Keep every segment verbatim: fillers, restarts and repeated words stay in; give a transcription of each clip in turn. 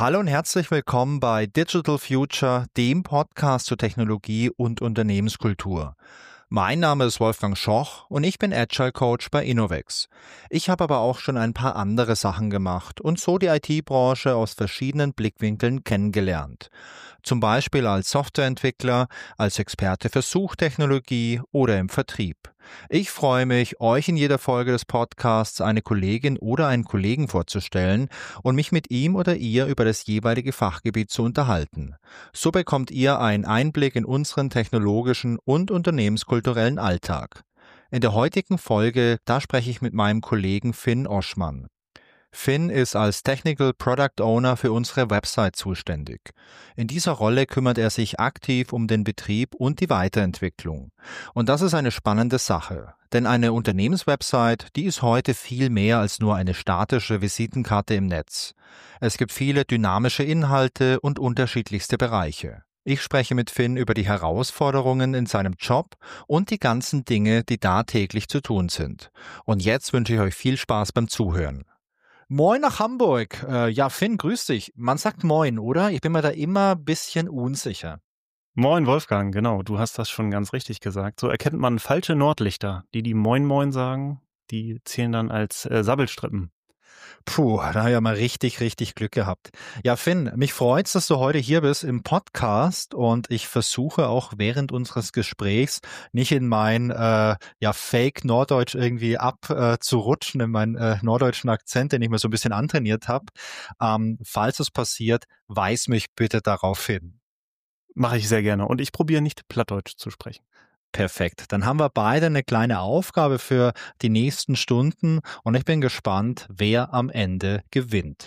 Hallo und herzlich willkommen bei Digital Future, dem Podcast zur Technologie und Unternehmenskultur. Mein Name ist Wolfgang Schoch und ich bin Agile Coach bei Innovex. Ich habe aber auch schon ein paar andere Sachen gemacht und so die I T-Branche aus verschiedenen Blickwinkeln kennengelernt. Zum Beispiel als Softwareentwickler, als Experte für Suchtechnologie oder im Vertrieb. Ich freue mich, euch in jeder Folge des Podcasts eine Kollegin oder einen Kollegen vorzustellen und mich mit ihm oder ihr über das jeweilige Fachgebiet zu unterhalten. So bekommt ihr einen Einblick in unseren technologischen und unternehmenskulturellen Alltag. In der heutigen Folge, da spreche ich mit meinem Kollegen Finn Oschmann. Finn ist als Technical Product Owner für unsere Website zuständig. In dieser Rolle kümmert er sich aktiv um den Betrieb und die Weiterentwicklung. Und das ist eine spannende Sache, denn eine Unternehmenswebsite, die ist heute viel mehr als nur eine statische Visitenkarte im Netz. Es gibt viele dynamische Inhalte und unterschiedlichste Bereiche. Ich spreche mit Finn über die Herausforderungen in seinem Job und die ganzen Dinge, die da täglich zu tun sind. Und jetzt wünsche ich euch viel Spaß beim Zuhören. Moin nach Hamburg. Äh, ja, Finn, grüß dich. Man sagt Moin, oder? Ich bin mir da immer ein bisschen unsicher. Moin Wolfgang, genau, du hast das schon ganz richtig gesagt. So erkennt man falsche Nordlichter. Die, die Moin Moin sagen, die zählen dann als äh, Sabbelstrippen. Puh, da habe ich ja mal richtig, richtig Glück gehabt. Ja, Finn, mich freut's, dass du heute hier bist im Podcast und ich versuche auch während unseres Gesprächs nicht in mein äh, ja Fake Norddeutsch irgendwie abzurutschen, äh, in meinen äh, norddeutschen Akzent, den ich mir so ein bisschen antrainiert habe. Ähm, falls es passiert, weis mich bitte darauf hin. Mache ich sehr gerne und ich probiere nicht Plattdeutsch zu sprechen. Perfekt. Dann haben wir beide eine kleine Aufgabe für die nächsten Stunden und ich bin gespannt, wer am Ende gewinnt.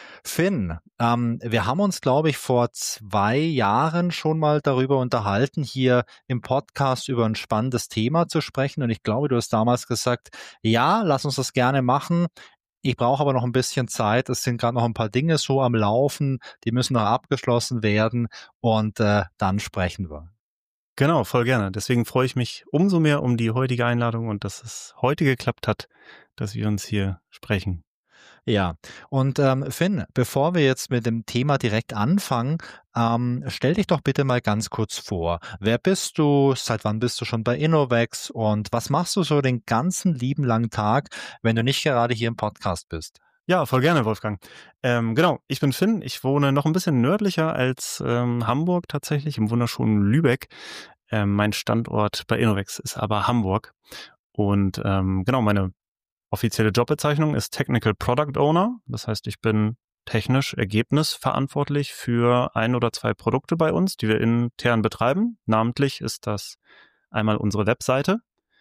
Finn, ähm, wir haben uns, glaube ich, vor zwei Jahren schon mal darüber unterhalten, hier im Podcast über ein spannendes Thema zu sprechen. Und ich glaube, du hast damals gesagt, ja, lass uns das gerne machen. Ich brauche aber noch ein bisschen Zeit. Es sind gerade noch ein paar Dinge so am Laufen, die müssen noch abgeschlossen werden und äh, dann sprechen wir. Genau, voll gerne. Deswegen freue ich mich umso mehr um die heutige Einladung und dass es heute geklappt hat, dass wir uns hier sprechen. Ja, und ähm, Finn, bevor wir jetzt mit dem Thema direkt anfangen, ähm, stell dich doch bitte mal ganz kurz vor. Wer bist du? Seit wann bist du schon bei Innovex? Und was machst du so den ganzen lieben langen Tag, wenn du nicht gerade hier im Podcast bist? Ja, voll gerne, Wolfgang. Ähm, genau, ich bin Finn. Ich wohne noch ein bisschen nördlicher als ähm, Hamburg tatsächlich, im wunderschönen Lübeck. Ähm, mein Standort bei Innovex ist aber Hamburg. Und ähm, genau, meine offizielle Jobbezeichnung ist Technical Product Owner. Das heißt, ich bin technisch ergebnisverantwortlich für ein oder zwei Produkte bei uns, die wir intern betreiben. Namentlich ist das einmal unsere Webseite.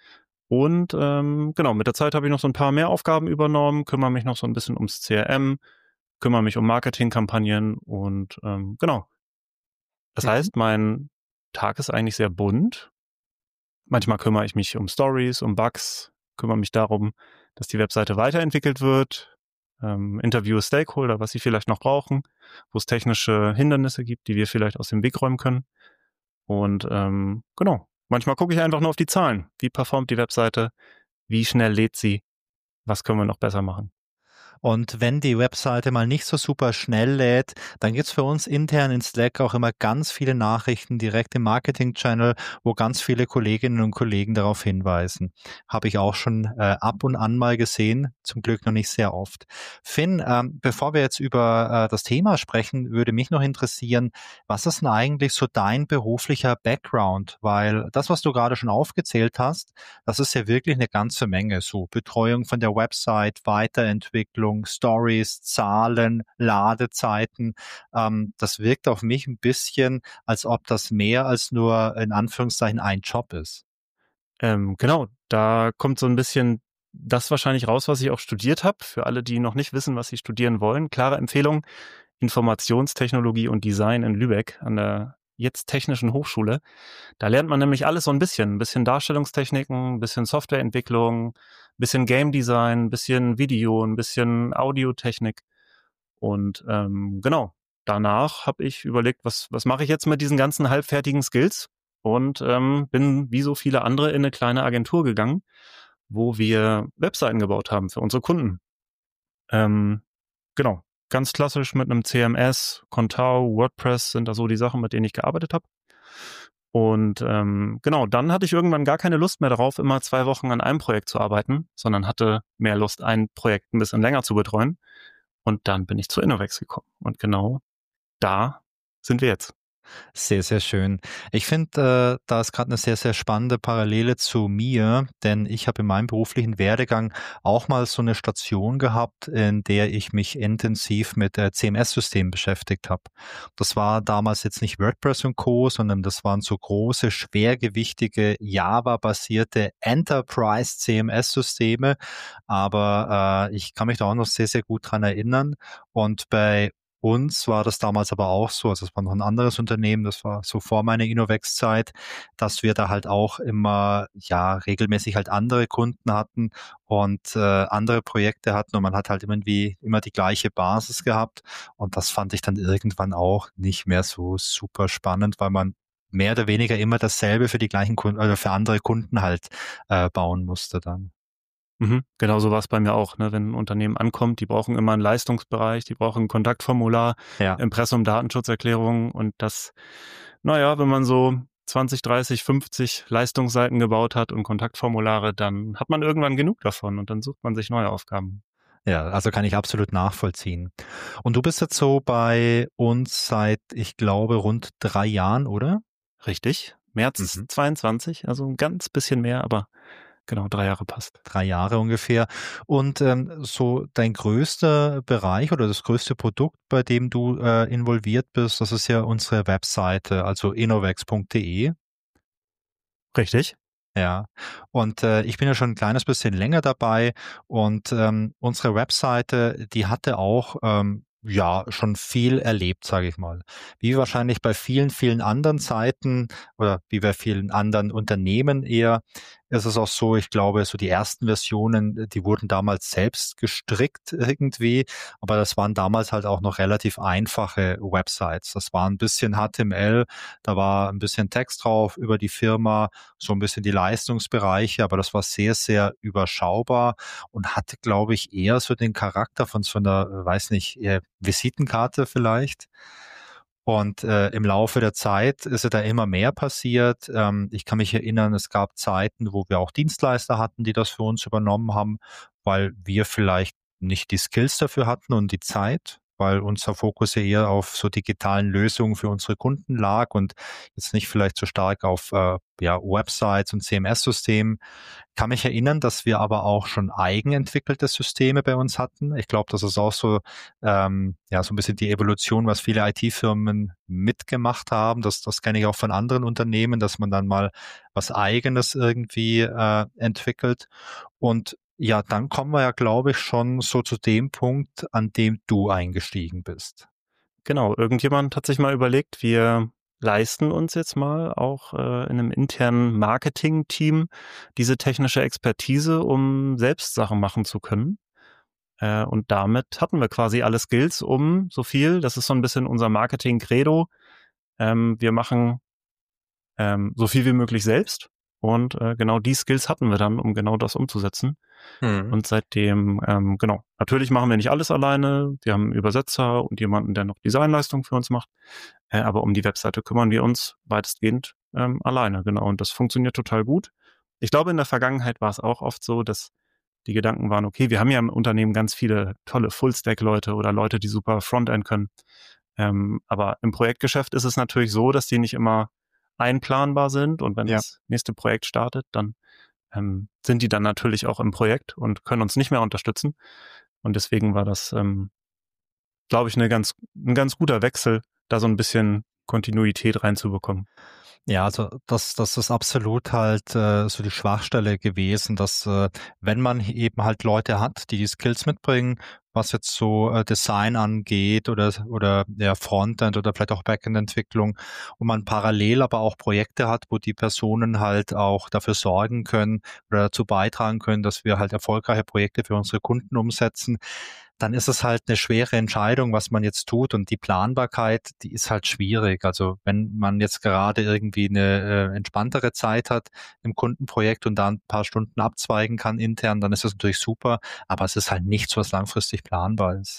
Und ähm, genau, mit der Zeit habe ich noch so ein paar mehr Aufgaben übernommen, kümmere mich noch so ein bisschen ums C R M, kümmere mich um Marketingkampagnen und ähm, genau. Das Mhm. heißt, mein Tag ist eigentlich sehr bunt. Manchmal kümmere ich mich um Stories, um Bugs, kümmere mich darum, dass die Webseite weiterentwickelt wird, ähm, interviewe Stakeholder, was sie vielleicht noch brauchen, wo es technische Hindernisse gibt, die wir vielleicht aus dem Weg räumen können. Und ähm, genau, manchmal gucke ich einfach nur auf die Zahlen. Wie performt die Webseite? Wie schnell lädt sie? Was können wir noch besser machen? Und wenn die Webseite mal nicht so super schnell lädt, dann gibt's für uns intern in Slack auch immer ganz viele Nachrichten direkt im Marketing-Channel, wo ganz viele Kolleginnen und Kollegen darauf hinweisen. Habe ich auch schon äh, ab und an mal gesehen, zum Glück noch nicht sehr oft. Finn, ähm, bevor wir jetzt über äh, das Thema sprechen, würde mich noch interessieren, was ist denn eigentlich so dein beruflicher Background? Weil das, was du gerade schon aufgezählt hast, das ist ja wirklich eine ganze Menge. So Betreuung von der Website, Weiterentwicklung, Stories, Zahlen, Ladezeiten. Ähm, das wirkt auf mich ein bisschen, als ob das mehr als nur in Anführungszeichen ein Job ist. Ähm, genau, da kommt so ein bisschen das wahrscheinlich raus, was ich auch studiert habe. Für alle, die noch nicht wissen, was sie studieren wollen. Klare Empfehlung, Informationstechnologie und Design in Lübeck an der jetzt Technischen Hochschule. Da lernt man nämlich alles so ein bisschen. Ein bisschen Darstellungstechniken, ein bisschen Softwareentwicklung, ein bisschen Game Design, ein bisschen Video, ein bisschen Audiotechnik. Und ähm, genau, danach habe ich überlegt, was, was mache ich jetzt mit diesen ganzen halbfertigen Skills? Und ähm, bin wie so viele andere in eine kleine Agentur gegangen, wo wir Webseiten gebaut haben für unsere Kunden. Ähm, genau, ganz klassisch mit einem C M S, Contao, WordPress sind da so die Sachen, mit denen ich gearbeitet habe. Und ähm, genau, dann hatte ich irgendwann gar keine Lust mehr darauf, immer zwei Wochen an einem Projekt zu arbeiten, sondern hatte mehr Lust, ein Projekt ein bisschen länger zu betreuen. Und dann bin ich zu Innovex gekommen. Und genau da sind wir jetzt. Sehr, sehr schön. Ich finde, äh, da ist gerade eine sehr, sehr spannende Parallele zu mir, denn ich habe in meinem beruflichen Werdegang auch mal so eine Station gehabt, in der ich mich intensiv mit äh, C M S-Systemen beschäftigt habe. Das war damals jetzt nicht WordPress und Co., sondern das waren so große, schwergewichtige, Java-basierte Enterprise-C M S-Systeme. Aber äh, ich kann mich da auch noch sehr, sehr gut dran erinnern. Und bei uns war das damals aber auch so, also es war noch ein anderes Unternehmen, das war so vor meiner Innovex-Zeit, dass wir da halt auch immer, ja, regelmäßig halt andere Kunden hatten und äh, andere Projekte hatten und man hat halt irgendwie immer die gleiche Basis gehabt und das fand ich dann irgendwann auch nicht mehr so super spannend, weil man mehr oder weniger immer dasselbe für die gleichen Kunden oder für andere Kunden halt äh, bauen musste dann. Mhm. Genau so war es bei mir auch. Ne? Wenn ein Unternehmen ankommt, die brauchen immer einen Leistungsbereich, die brauchen ein Kontaktformular, Ja. Impressum, Datenschutzerklärung und das, naja, wenn man so zwanzig, dreißig, fünfzig Leistungsseiten gebaut hat und Kontaktformulare, dann hat man irgendwann genug davon und dann sucht man sich neue Aufgaben. Ja, also kann ich absolut nachvollziehen. Und du bist jetzt so bei uns seit, ich glaube, rund drei Jahren, oder? Richtig. März Mhm. zweiundzwanzig, also ein ganz bisschen mehr, aber genau, drei Jahre passt. Drei Jahre ungefähr. Und ähm, so dein größter Bereich oder das größte Produkt, bei dem du äh, involviert bist, das ist ja unsere Webseite, also innovex punkt de. Richtig. Ja, und äh, ich bin ja schon ein kleines bisschen länger dabei und ähm, unsere Webseite, die hatte auch ähm, ja schon viel erlebt, sage ich mal. Wie wahrscheinlich bei vielen, vielen anderen Seiten oder wie bei vielen anderen Unternehmen eher, ist es auch so, ich glaube, so die ersten Versionen, die wurden damals selbst gestrickt irgendwie, aber das waren damals halt auch noch relativ einfache Websites. Das war ein bisschen H T M L, da war ein bisschen Text drauf über die Firma, so ein bisschen die Leistungsbereiche, aber das war sehr, sehr überschaubar und hatte, glaube ich, eher so den Charakter von so einer, äh, weiß nicht, eher Visitenkarte vielleicht. Und äh, im Laufe der Zeit ist ja da immer mehr passiert. Ähm, ich kann mich erinnern, es gab Zeiten, wo wir auch Dienstleister hatten, die das für uns übernommen haben, weil wir vielleicht nicht die Skills dafür hatten und die Zeit, weil unser Fokus ja eher auf so digitalen Lösungen für unsere Kunden lag und jetzt nicht vielleicht so stark auf äh, ja, Websites und C M S-Systemen. Kann mich erinnern, dass wir aber auch schon eigenentwickelte Systeme bei uns hatten. Ich glaube, das ist auch so, ähm, ja, so ein bisschen die Evolution, was viele I T-Firmen mitgemacht haben. Das, das kenne ich auch von anderen Unternehmen, dass man dann mal was Eigenes irgendwie äh, entwickelt. Und ja, dann kommen wir ja, glaube ich, schon so zu dem Punkt, an dem du eingestiegen bist. Genau, irgendjemand hat sich mal überlegt, wir leisten uns jetzt mal auch äh, in einem internen Marketing-Team diese technische Expertise, um selbst Sachen machen zu können. Äh, und damit hatten wir quasi alle Skills, um so viel, das ist so ein bisschen unser Marketing-Credo, ähm, wir machen ähm, so viel wie möglich selbst. Und äh, genau die Skills hatten wir dann, um genau das umzusetzen. Mhm. Und seitdem, ähm, genau, natürlich machen wir nicht alles alleine. Wir haben einen Übersetzer und jemanden, der noch Designleistung für uns macht. Äh, aber um die Webseite kümmern wir uns weitestgehend ähm, alleine, genau. Und das funktioniert total gut. Ich glaube, in der Vergangenheit war es auch oft so, dass die Gedanken waren, okay, wir haben ja im Unternehmen ganz viele tolle Full-Stack-Leute oder Leute, die super Frontend können. Ähm, aber im Projektgeschäft ist es natürlich so, dass die nicht immer einplanbar sind. Und wenn Ja. das nächste Projekt startet, dann ähm, sind die dann natürlich auch im Projekt und können uns nicht mehr unterstützen. Und deswegen war das, ähm, glaube ich, eine ganz, ein ganz guter Wechsel, da so ein bisschen Kontinuität reinzubekommen. Ja, also das, das ist absolut halt äh, so die Schwachstelle gewesen, dass äh, wenn man eben halt Leute hat, die die Skills mitbringen, was jetzt so äh, Design angeht oder oder ja, Frontend oder vielleicht auch Backend-Entwicklung und man parallel aber auch Projekte hat, wo die Personen halt auch dafür sorgen können oder dazu beitragen können, dass wir halt erfolgreiche Projekte für unsere Kunden umsetzen, dann ist es halt eine schwere Entscheidung, was man jetzt tut und die Planbarkeit, die ist halt schwierig. Also wenn man jetzt gerade irgendwie eine äh, entspanntere Zeit hat im Kundenprojekt und da ein paar Stunden abzweigen kann intern, dann ist das natürlich super, aber es ist halt nichts, was langfristig planbar ist.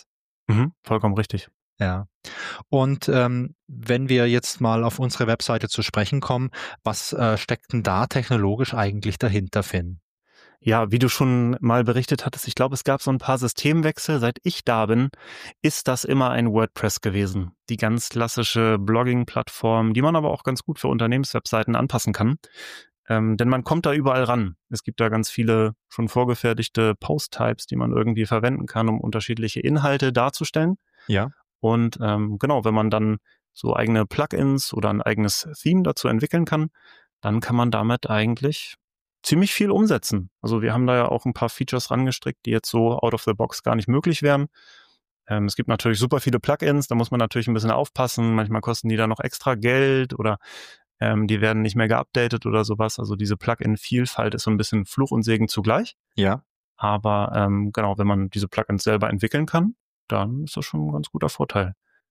Mhm, vollkommen richtig. Ja. Und ähm, wenn wir jetzt mal auf unsere Webseite zu sprechen kommen, was äh, steckt denn da technologisch eigentlich dahinter, Finn? Ja, wie du schon mal berichtet hattest, ich glaube, es gab so ein paar Systemwechsel. Seit ich da bin, ist das immer ein WordPress gewesen. Die ganz klassische Blogging-Plattform, die man aber auch ganz gut für Unternehmenswebseiten anpassen kann. Ähm, denn man kommt da überall ran. Es gibt da ganz viele schon vorgefertigte Post-Types, die man irgendwie verwenden kann, um unterschiedliche Inhalte darzustellen. Ja. Und ähm, genau, wenn man dann so eigene Plugins oder ein eigenes Theme dazu entwickeln kann, dann kann man damit eigentlich ziemlich viel umsetzen. Also wir haben da ja auch ein paar Features rangestrickt, die jetzt so out of the box gar nicht möglich wären. Ähm, es gibt natürlich super viele Plugins, da muss man natürlich ein bisschen aufpassen. Manchmal kosten die da noch extra Geld oder ähm, die werden nicht mehr geupdatet oder sowas. Also diese Plugin-Vielfalt ist so ein bisschen Fluch und Segen zugleich. Ja. Aber ähm, genau, wenn man diese Plugins selber entwickeln kann, dann ist das schon ein ganz guter Vorteil.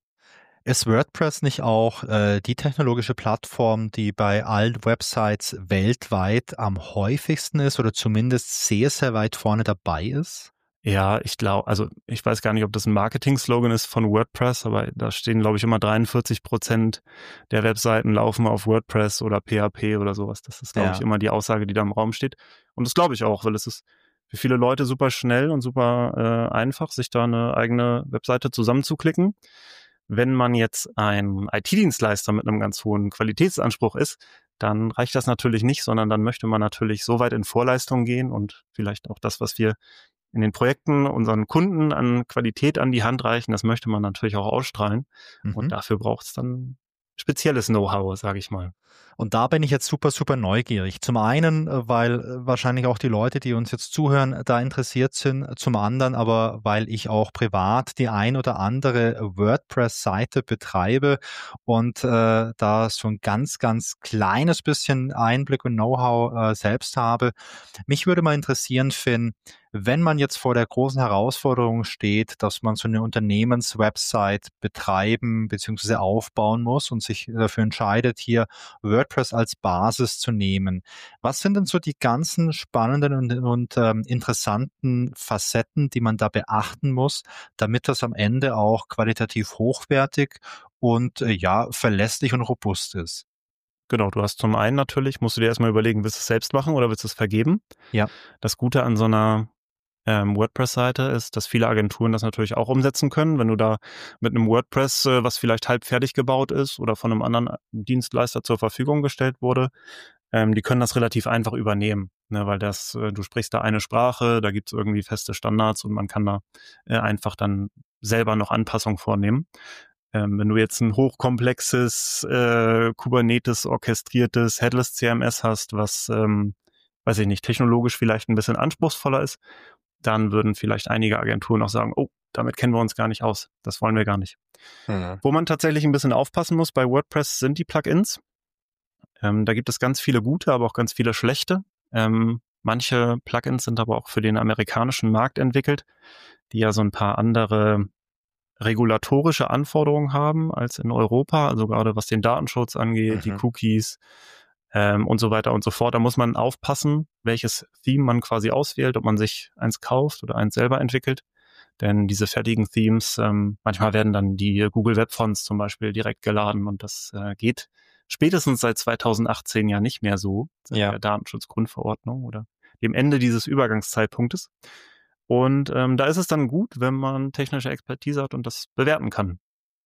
Ist WordPress nicht auch äh, die technologische Plattform, die bei allen Websites weltweit am häufigsten ist oder zumindest sehr, sehr weit vorne dabei ist? Ja, ich glaube, also ich weiß gar nicht, ob das ein Marketing-Slogan ist von WordPress, aber da stehen, glaube ich, immer dreiundvierzig Prozent der Webseiten laufen auf WordPress oder P H P oder sowas. Das ist, glaube ich, Ja. immer die Aussage, die da im Raum steht. Und das glaube ich auch, weil es ist für viele Leute super schnell und super äh, einfach, sich da eine eigene Webseite zusammenzuklicken. Wenn man jetzt ein I T-Dienstleister mit einem ganz hohen Qualitätsanspruch ist, dann reicht das natürlich nicht, sondern dann möchte man natürlich so weit in Vorleistung gehen und vielleicht auch das, was wir in den Projekten unseren Kunden an Qualität an die Hand reichen, das möchte man natürlich auch ausstrahlen. Und Mhm. dafür braucht es dann spezielles Know-how, sage ich mal. Und da bin ich jetzt super, super neugierig. Zum einen, äh, weil äh, wahrscheinlich auch die Leute, die uns jetzt zuhören, äh, da interessiert sind. Zum anderen aber, weil ich auch privat die ein oder andere WordPress-Seite betreibe und äh, da so ein ganz, ganz kleines bisschen Einblick und Know-how äh, selbst habe. Mich würde mal interessieren, Finn, wenn man jetzt vor der großen Herausforderung steht, dass man so eine Unternehmenswebsite betreiben bzw. aufbauen muss und sich dafür entscheidet, hier WordPress als Basis zu nehmen. Was sind denn so die ganzen spannenden und, und ähm, interessanten Facetten, die man da beachten muss, damit das am Ende auch qualitativ hochwertig und äh, ja, verlässlich und robust ist? Genau, du hast zum einen natürlich, musst du dir erstmal überlegen, willst du es selbst machen oder willst du es vergeben? Ja. Das Gute an so einer ähm, WordPress-Seite ist, dass viele Agenturen das natürlich auch umsetzen können. Wenn du da mit einem WordPress, äh, was vielleicht halb fertig gebaut ist oder von einem anderen Dienstleister zur Verfügung gestellt wurde, ähm, die können das relativ einfach übernehmen, ne, weil das, äh, du sprichst da eine Sprache, da gibt's irgendwie feste Standards und man kann da äh, einfach dann selber noch Anpassungen vornehmen. Ähm, wenn du jetzt ein hochkomplexes äh, Kubernetes orchestriertes Headless C M S hast, was, ähm, weiß ich nicht, technologisch vielleicht ein bisschen anspruchsvoller ist, dann würden vielleicht einige Agenturen auch sagen, oh, damit kennen wir uns gar nicht aus. Das wollen wir gar nicht. Mhm. Wo man tatsächlich ein bisschen aufpassen muss bei WordPress sind die Plugins. Ähm, da gibt es ganz viele gute, aber auch ganz viele schlechte. Ähm, manche Plugins sind aber auch für den amerikanischen Markt entwickelt, die ja so ein paar andere regulatorische Anforderungen haben als in Europa, also gerade was den Datenschutz angeht, die Mhm. Cookies ähm, und so weiter und so fort. Da muss man aufpassen, welches Theme man quasi auswählt, ob man sich eins kauft oder eins selber entwickelt. Denn diese fertigen Themes, ähm, manchmal werden dann die Google Web Fonts zum Beispiel direkt geladen und das äh, geht spätestens seit zweitausendachtzehn ja nicht mehr so, seit Ja. der Datenschutzgrundverordnung oder dem Ende dieses Übergangszeitpunktes. Und ähm, da ist es dann gut, wenn man technische Expertise hat und das bewerten kann.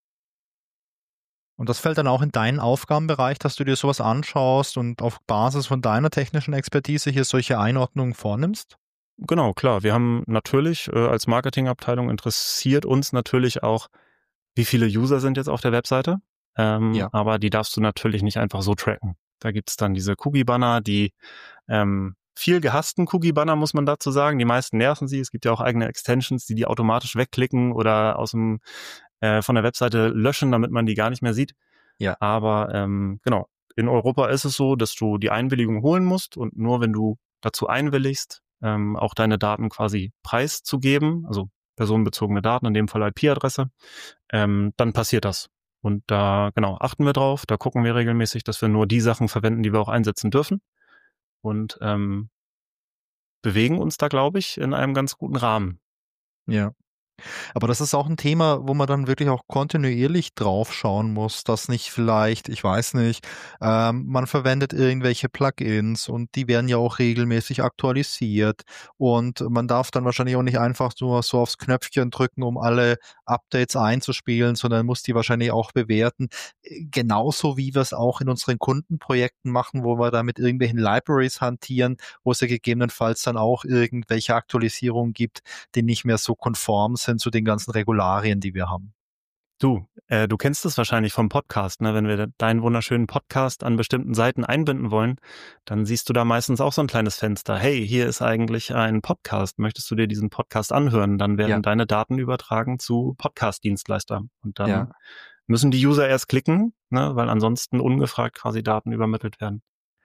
Und das fällt dann auch in deinen Aufgabenbereich, dass du dir sowas anschaust und auf Basis von deiner technischen Expertise hier solche Einordnungen vornimmst? Genau, klar. Wir haben natürlich äh, als Marketingabteilung interessiert uns natürlich auch, wie viele User sind jetzt auf der Webseite. Ähm, Ja. aber die darfst du natürlich nicht einfach so tracken. Da gibt's dann diese Cookie-Banner, die ähm, viel gehassten Cookie-Banner, muss man dazu sagen. Die meisten nerven sie. Es gibt ja auch eigene Extensions, die die automatisch wegklicken oder aus dem äh, von der Webseite löschen, damit man die gar nicht mehr sieht. Ja. Aber ähm, genau, in Europa ist es so, dass du die Einwilligung holen musst und nur wenn du dazu einwilligst, ähm, auch deine Daten quasi preiszugeben, also personenbezogene Daten, in dem Fall I P-Adresse, ähm, dann passiert das. Und da, genau, achten wir drauf, da gucken wir regelmäßig, dass wir nur die Sachen verwenden, die wir auch einsetzen dürfen und ähm, bewegen uns da, glaube ich, in einem ganz guten Rahmen. Ja. Aber das ist auch ein Thema, wo man dann wirklich auch kontinuierlich drauf schauen muss, dass nicht vielleicht, ich weiß nicht, ähm, man verwendet irgendwelche Plugins und die werden ja auch regelmäßig aktualisiert und man darf dann wahrscheinlich auch nicht einfach nur so aufs Knöpfchen drücken, um alle Updates einzuspielen, sondern muss die wahrscheinlich auch bewerten. Äh, genauso wie wir es auch in unseren Kundenprojekten machen, wo wir da mit irgendwelchen Libraries hantieren, wo es ja gegebenenfalls dann auch irgendwelche Aktualisierungen gibt, die nicht mehr so konform sind zu den ganzen Regularien, die wir haben. Du, äh, du kennst es wahrscheinlich vom Podcast, ne? Wenn wir deinen wunderschönen Podcast an bestimmten Seiten einbinden wollen, dann siehst du da meistens auch so ein kleines Fenster. Hey, hier ist eigentlich ein Podcast. Möchtest du dir diesen Podcast anhören? Dann werden Ja, deine Daten übertragen zu Podcast-Dienstleistern. Und dann ja. müssen die User erst klicken, ne? Weil ansonsten ungefragt quasi Daten übermittelt werden.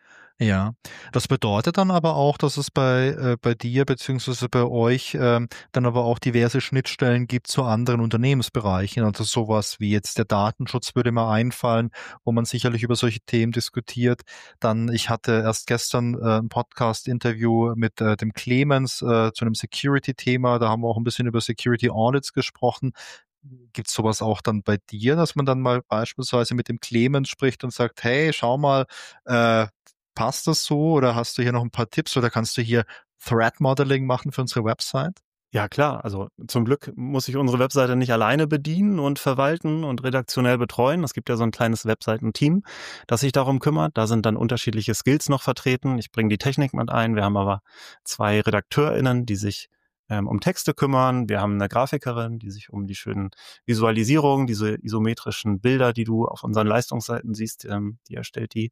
Ja, das bedeutet dann aber auch, dass es bei, äh, bei dir beziehungsweise bei euch ähm, dann aber auch diverse Schnittstellen gibt zu anderen Unternehmensbereichen. Also sowas wie jetzt der Datenschutz würde mir einfallen, wo man sicherlich über solche Themen diskutiert. Dann, ich hatte erst gestern äh, ein Podcast-Interview mit äh, dem Clemens äh, zu einem Security-Thema. Da haben wir auch ein bisschen über Security Audits gesprochen. Gibt es sowas auch dann bei dir, dass man dann mal beispielsweise mit dem Clemens spricht und sagt, hey, schau mal, äh, passt das so oder hast du hier noch ein paar Tipps oder kannst du hier Threat Modeling machen für unsere Website? Ja klar, also zum Glück muss ich unsere Webseite nicht alleine bedienen und verwalten und redaktionell betreuen. Es gibt ja so ein kleines Webseitenteam, das sich darum kümmert. Da sind dann unterschiedliche Skills noch vertreten. Ich bringe die Technik mit ein. Wir haben aber zwei RedakteurInnen, die sich ähm, um Texte kümmern. Wir haben eine Grafikerin, die sich um die schönen Visualisierungen, diese isometrischen Bilder, die du auf unseren Leistungsseiten siehst, ähm, die erstellt die.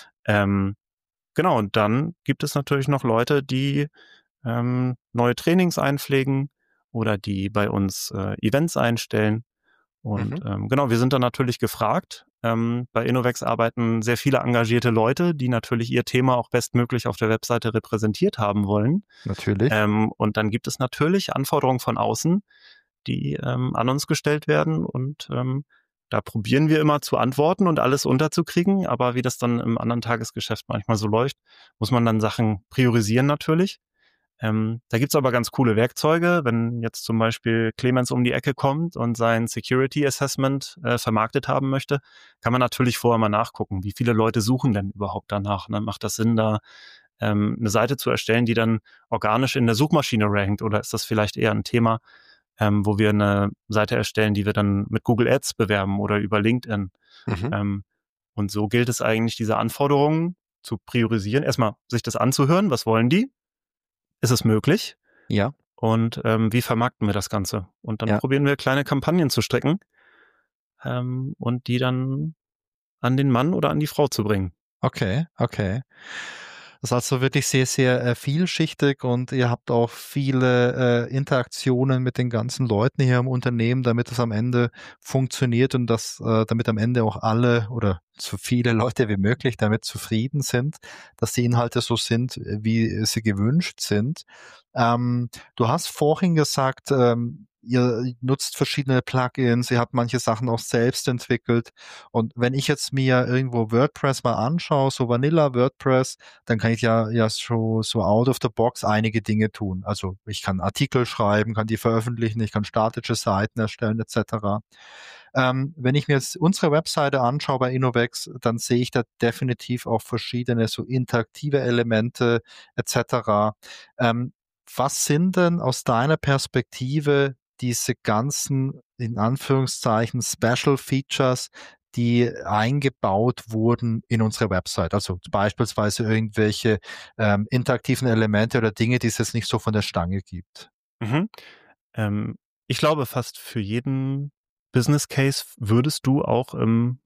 Ähm, genau, und dann gibt es natürlich noch Leute, die ähm, neue Trainings einpflegen oder die bei uns äh, Events einstellen. Und Mhm. ähm, genau, wir sind da natürlich gefragt. Ähm, bei Innovex arbeiten sehr viele engagierte Leute, die natürlich ihr Thema auch bestmöglich auf der Webseite repräsentiert haben wollen. Natürlich. Ähm, und dann gibt es natürlich Anforderungen von außen, die ähm, an uns gestellt werden. Und ähm, da probieren wir immer zu antworten und alles unterzukriegen. Aber wie das dann im anderen Tagesgeschäft manchmal so läuft, muss man dann Sachen priorisieren natürlich. Ähm, da gibt's aber ganz coole Werkzeuge. Wenn jetzt zum Beispiel Clemens um die Ecke kommt und sein Security Assessment äh, vermarktet haben möchte, kann man natürlich vorher mal nachgucken, wie viele Leute suchen denn überhaupt danach. Ne? Macht das Sinn, da ähm, eine Seite zu erstellen, die dann organisch in der Suchmaschine rankt? Oder ist das vielleicht eher ein Thema, ähm, wo wir eine Seite erstellen, die wir dann mit Google Ads bewerben oder über LinkedIn? Mhm. Ähm, und so gilt es eigentlich, diese Anforderungen zu priorisieren. Erstmal sich das anzuhören, was wollen die? Ist es möglich? Ja, Und ähm, wie vermarkten wir das Ganze? Und dann ja. probieren wir kleine Kampagnen zu stricken ähm, und die dann an den Mann oder an die Frau zu bringen. Okay, okay. Das ist also wirklich sehr, sehr äh, vielschichtig und ihr habt auch viele äh, Interaktionen mit den ganzen Leuten hier im Unternehmen, damit es am Ende funktioniert und dass, äh, damit am Ende auch alle oder so viele Leute wie möglich damit zufrieden sind, dass die Inhalte so sind, wie sie gewünscht sind. Ähm, du hast vorhin gesagt, ähm, ihr nutzt verschiedene Plugins, ihr habt manche Sachen auch selbst entwickelt. Und wenn ich jetzt mir irgendwo WordPress mal anschaue, so Vanilla WordPress, dann kann ich ja, ja so, so out of the box einige Dinge tun. Also ich kann Artikel schreiben, kann die veröffentlichen, ich kann statische Seiten erstellen et cetera. Ähm, wenn ich mir jetzt unsere Webseite anschaue bei Innovex, dann sehe ich da definitiv auch verschiedene so interaktive Elemente et cetera. Ähm, was sind denn aus deiner Perspektive diese ganzen, in Anführungszeichen, Special Features, die eingebaut wurden in unsere Website? Also beispielsweise irgendwelche ähm, interaktiven Elemente oder Dinge, die es jetzt nicht so von der Stange gibt. Mhm. Ähm, ich glaube, fast für jeden Business Case würdest du auch im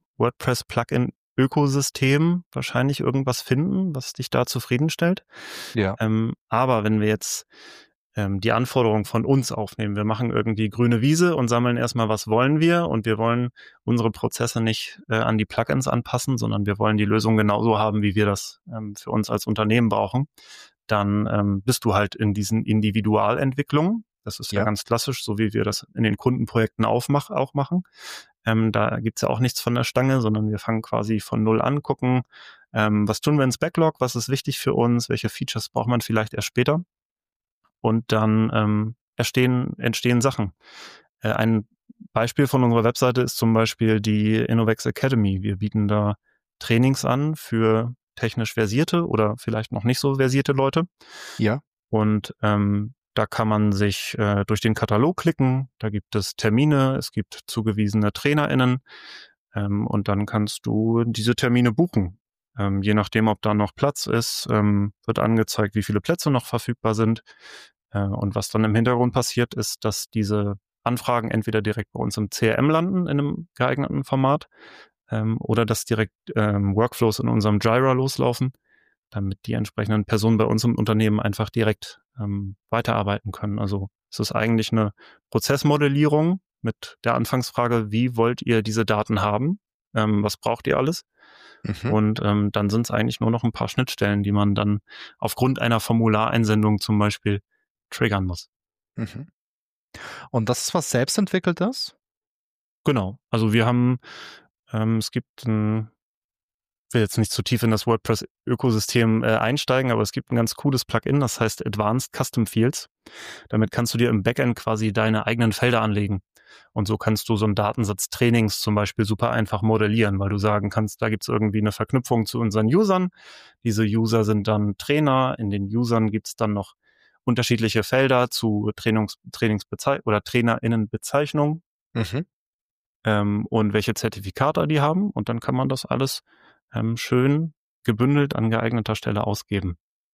WordPress-Plugin-Ökosystem wahrscheinlich irgendwas finden, was dich da zufriedenstellt. Ja. Ähm, aber wenn wir jetzt ähm, die Anforderungen von uns aufnehmen, wir machen irgendwie grüne Wiese und sammeln erstmal, was wollen wir, und wir wollen unsere Prozesse nicht äh, an die Plugins anpassen, sondern wir wollen die Lösung genauso haben, wie wir das ähm, für uns als Unternehmen brauchen, dann ähm, bist du halt in diesen Individualentwicklungen. Das ist ja Ja. ganz klassisch, so wie wir das in den Kundenprojekten aufmach, auch machen. Ähm, da gibt's ja auch nichts von der Stange, sondern wir fangen quasi von Null an, gucken, ähm, was tun wir ins Backlog, was ist wichtig für uns, welche Features braucht man vielleicht erst später. Und dann ähm, entstehen, entstehen Sachen. Äh, ein Beispiel von unserer Webseite ist zum Beispiel die Innovex Academy. Wir bieten da Trainings an für technisch versierte oder vielleicht noch nicht so versierte Leute. Ja. Und ähm, da kann man sich äh, durch den Katalog klicken. Da gibt es Termine, es gibt zugewiesene TrainerInnen ähm, und dann kannst du diese Termine buchen. Ähm, je nachdem, ob da noch Platz ist, ähm, wird angezeigt, wie viele Plätze noch verfügbar sind. Äh, und was dann im Hintergrund passiert, ist, dass diese Anfragen entweder direkt bei uns im C R M landen in einem geeigneten Format ähm, oder dass direkt ähm, Workflows in unserem Jira loslaufen, damit die entsprechenden Personen bei uns im Unternehmen einfach direkt ähm, weiterarbeiten können. Also es ist eigentlich eine Prozessmodellierung mit der Anfangsfrage, wie wollt ihr diese Daten haben? Ähm, was braucht ihr alles? Mhm. Und ähm, dann sind es eigentlich nur noch ein paar Schnittstellen, die man dann aufgrund einer Formulareinsendung zum Beispiel triggern muss. Mhm. Und das ist was Selbstentwickeltes? Genau. Also wir haben, ähm, es gibt ein, ich will jetzt nicht zu tief in das WordPress-Ökosystem äh, einsteigen, aber es gibt ein ganz cooles Plugin, das heißt Advanced Custom Fields. Damit kannst du dir im Backend quasi deine eigenen Felder anlegen. Und so kannst du so einen Datensatz Trainings zum Beispiel super einfach modellieren, weil du sagen kannst, da gibt es irgendwie eine Verknüpfung zu unseren Usern. Diese User sind dann Trainer. In den Usern gibt es dann noch unterschiedliche Felder zu Trainings, Trainingsbezei- oder TrainerInnenbezeichnung Mhm. ähm, und welche Zertifikate die haben. Und dann kann man das alles ähm, schön gebündelt an geeigneter Stelle ausgeben.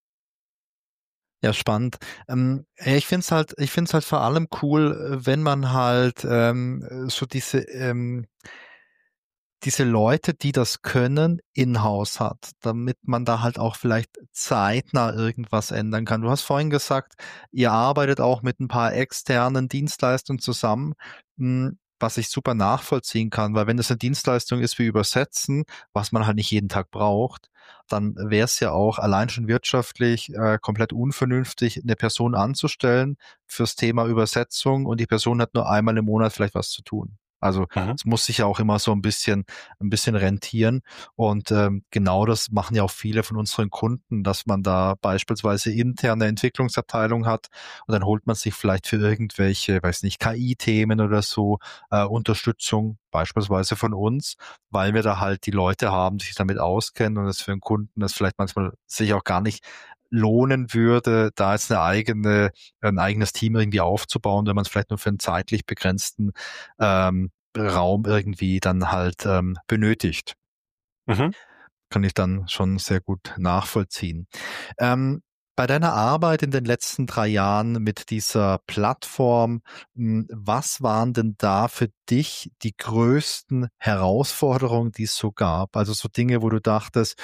Ja, spannend. Ähm, ja, ich finde es halt, ich finde es halt vor allem cool, äh, wenn man halt ähm, so diese ähm, diese Leute, die das können, in-house hat, damit man da halt auch vielleicht zeitnah irgendwas ändern kann. Du hast vorhin gesagt, ihr arbeitet auch mit ein paar externen Dienstleistern zusammen, hm, was ich super nachvollziehen kann, weil wenn das eine Dienstleistung ist wie Übersetzen, was man halt nicht jeden Tag braucht, dann wäre es ja auch allein schon wirtschaftlich äh, komplett unvernünftig, eine Person anzustellen fürs Thema Übersetzung und die Person hat nur einmal im Monat vielleicht was zu tun. Also Mhm. es muss sich ja auch immer so ein bisschen, ein bisschen rentieren. Und ähm, genau das machen ja auch viele von unseren Kunden, dass man da beispielsweise interne Entwicklungsabteilung hat und dann holt man sich vielleicht für irgendwelche, weiß nicht, K I-Themen oder so äh, Unterstützung, beispielsweise von uns, weil wir da halt die Leute haben, die sich damit auskennen und es für einen Kunden das vielleicht manchmal sich auch gar nicht lohnen würde, da jetzt eine eigene, ein eigenes Team irgendwie aufzubauen, wenn man es vielleicht nur für einen zeitlich begrenzten ähm, Raum irgendwie dann halt ähm, benötigt. Mhm. Kann ich dann schon sehr gut nachvollziehen. Ähm, bei deiner Arbeit in den letzten drei Jahren mit dieser Plattform, mh, was waren denn da für dich die größten Herausforderungen, die es so gab? Also so Dinge, wo du dachtest,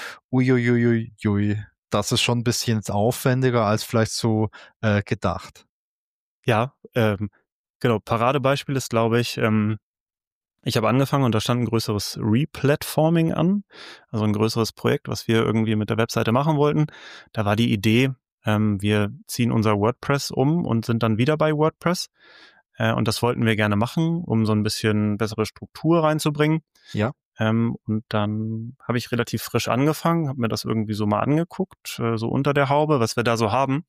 uiuiuiui, das ist schon ein bisschen jetzt aufwendiger als vielleicht so äh, gedacht. Ja, ähm, genau. Paradebeispiel ist, glaube ich, ähm, ich habe angefangen und da stand ein größeres Replatforming an, also ein größeres Projekt, was wir irgendwie mit der Webseite machen wollten. Da war die Idee, ähm, wir ziehen unser WordPress um und sind dann wieder bei WordPress. Äh, und das wollten wir gerne machen, um so ein bisschen bessere Struktur reinzubringen. Ja. Ähm, und dann habe ich relativ frisch angefangen, habe mir das irgendwie so mal angeguckt, äh, so unter der Haube, was wir da so haben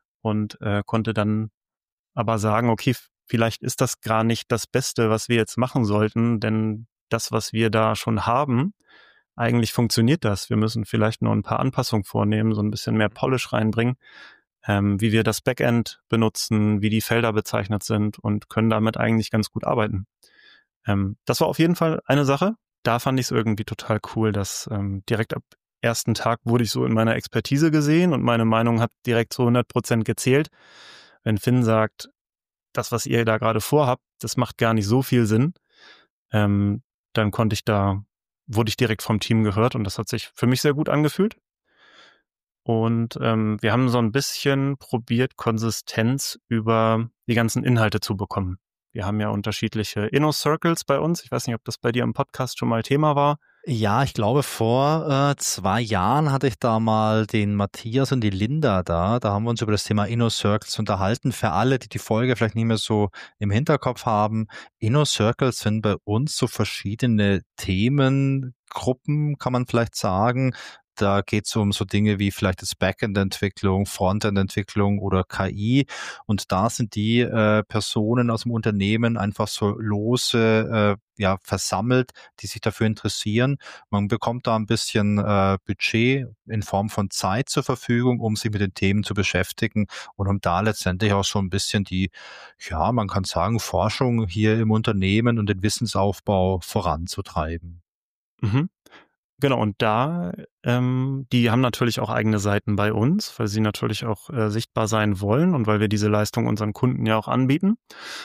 und äh, konnte dann aber sagen, okay, vielleicht ist das gar nicht das Beste, was wir jetzt machen sollten, denn das, was wir da schon haben, eigentlich funktioniert das. Wir müssen vielleicht nur ein paar Anpassungen vornehmen, so ein bisschen mehr Polish reinbringen, ähm, wie wir das Backend benutzen, wie die Felder bezeichnet sind und können damit eigentlich ganz gut arbeiten. Ähm, das war auf jeden Fall eine Sache. Da fand ich es irgendwie total cool, dass ähm, direkt ab ersten Tag wurde ich so in meiner Expertise gesehen und meine Meinung hat direkt zu hundert Prozent gezählt. Wenn Finn sagt, das, was ihr da gerade vorhabt, das macht gar nicht so viel Sinn, ähm, dann konnte ich da, wurde ich direkt vom Team gehört und das hat sich für mich sehr gut angefühlt. Und ähm, wir haben so ein bisschen probiert, Konsistenz über die ganzen Inhalte zu bekommen. Wir haben ja unterschiedliche Inno-Circles bei uns. Ich weiß nicht, ob das bei dir im Podcast schon mal Thema war. Ja, ich glaube, vor äh, zwei Jahren hatte ich da mal den Matthias und die Linda da. Da haben wir uns über das Thema Inno-Circles unterhalten. Für alle, die die Folge vielleicht nicht mehr so im Hinterkopf haben, Inno-Circles sind bei uns so verschiedene Themengruppen, kann man vielleicht sagen, Da geht es um so Dinge wie vielleicht das Backend-Entwicklung, Frontend-Entwicklung oder K I. Und da sind die äh, Personen aus dem Unternehmen einfach so lose äh, ja, versammelt, die sich dafür interessieren. Man bekommt da ein bisschen äh, Budget in Form von Zeit zur Verfügung, um sich mit den Themen zu beschäftigen und um da letztendlich auch so ein bisschen die, ja, man kann sagen, Forschung hier im Unternehmen und den Wissensaufbau voranzutreiben. Mhm. Genau, und da, ähm, die haben natürlich auch eigene Seiten bei uns, weil sie natürlich auch äh, sichtbar sein wollen und weil wir diese Leistung unseren Kunden ja auch anbieten.